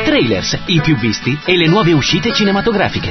Trailers, i più visti e le nuove uscite cinematografiche.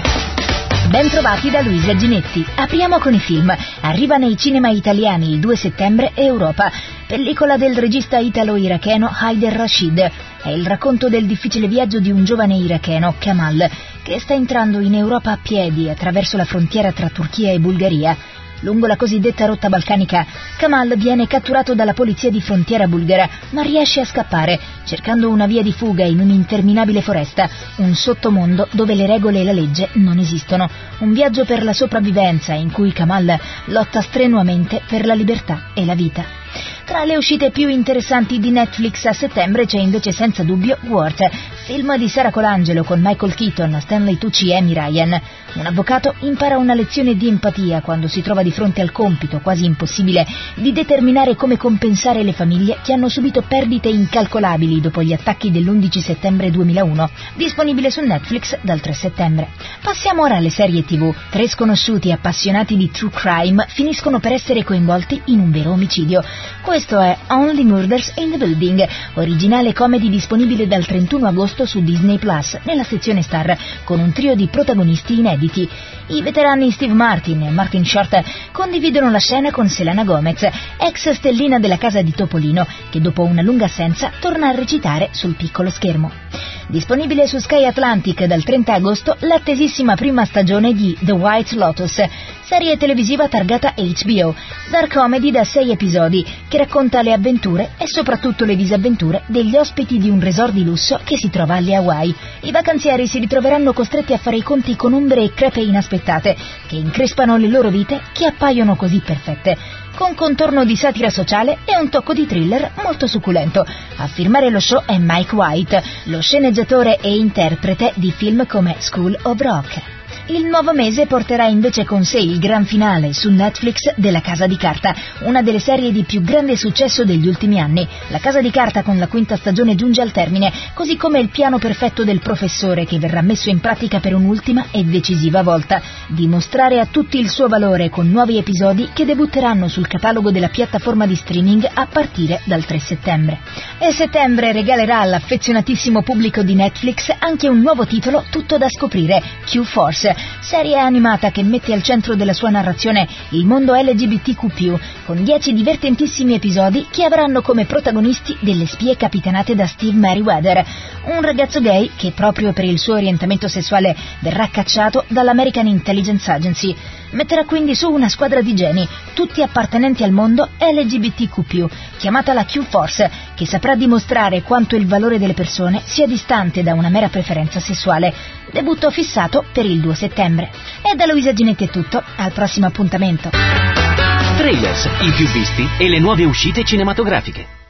Ben trovati da Luisa Ginetti. Apriamo con i film. Arriva nei cinema italiani il 2 settembre Europa, pellicola del regista italo-iracheno Haider Rashid. È il racconto del difficile viaggio di un giovane iracheno, Kamal, che sta entrando in Europa a piedi attraverso la frontiera tra Turchia e Bulgaria. Lungo la cosiddetta rotta balcanica, Kamal viene catturato dalla polizia di frontiera bulgara, ma riesce a scappare, cercando una via di fuga in un'interminabile foresta, un sottomondo dove le regole e la legge non esistono. Un viaggio per la sopravvivenza in cui Kamal lotta strenuamente per la libertà e la vita. Tra le uscite più interessanti di Netflix a settembre c'è invece senza dubbio Worth, film di Sara Colangelo con Michael Keaton, Stanley Tucci e Amy Ryan. Un avvocato impara una lezione di empatia quando si trova di fronte al compito quasi impossibile di determinare come compensare le famiglie che hanno subito perdite incalcolabili dopo gli attacchi dell'11 settembre 2001, disponibile su Netflix dal 3 settembre. Passiamo ora alle serie TV. 3 sconosciuti appassionati di true crime finiscono per essere coinvolti in un vero omicidio. Questo è Only Murders in the Building, originale comedy disponibile dal 31 agosto su Disney Plus, nella sezione Star, con un trio di protagonisti inediti. I veterani Steve Martin e Martin Short condividono la scena con Selena Gomez, ex stellina della casa di Topolino, che dopo una lunga assenza torna a recitare sul piccolo schermo. Disponibile su Sky Atlantic dal 30 agosto l'attesissima prima stagione di The White Lotus, serie televisiva targata HBO, dark comedy da 6 episodi, che racconta le avventure e soprattutto le disavventure degli ospiti di un resort di lusso che si trova alle Hawaii. I vacanzieri si ritroveranno costretti a fare i conti con ombre e crepe inaspettate, che increspano le loro vite che appaiono così perfette, con contorno di satira sociale e un tocco di thriller molto succulento. A firmare lo show è Mike White, lo sceneggiatore e interprete di film come School of Rock. Il nuovo mese porterà invece con sé il gran finale su Netflix della Casa di Carta, una delle serie di più grande successo degli ultimi anni. La Casa di Carta con la 5ª stagione giunge al termine, così come il piano perfetto del professore che verrà messo in pratica per un'ultima e decisiva volta. Dimostrare a tutti il suo valore con nuovi episodi che debutteranno sul catalogo della piattaforma di streaming a partire dal 3 settembre. E settembre regalerà all'affezionatissimo pubblico di Netflix anche un nuovo titolo tutto da scoprire, Q-Force, serie animata che mette al centro della sua narrazione il mondo LGBTQ+, con 10 divertentissimi episodi che avranno come protagonisti delle spie capitanate da Steve Merriweather, un ragazzo gay che proprio per il suo orientamento sessuale verrà cacciato dall'American Intelligence Agency. Metterà quindi su una squadra di geni, tutti appartenenti al mondo LGBTQ+, chiamata la Q-Force, che saprà dimostrare quanto il valore delle persone sia distante da una mera preferenza sessuale. Debutto fissato per il 2 settembre. E da Luisa Ginetti è tutto, al prossimo appuntamento. Trailers, i più visti e le nuove uscite cinematografiche.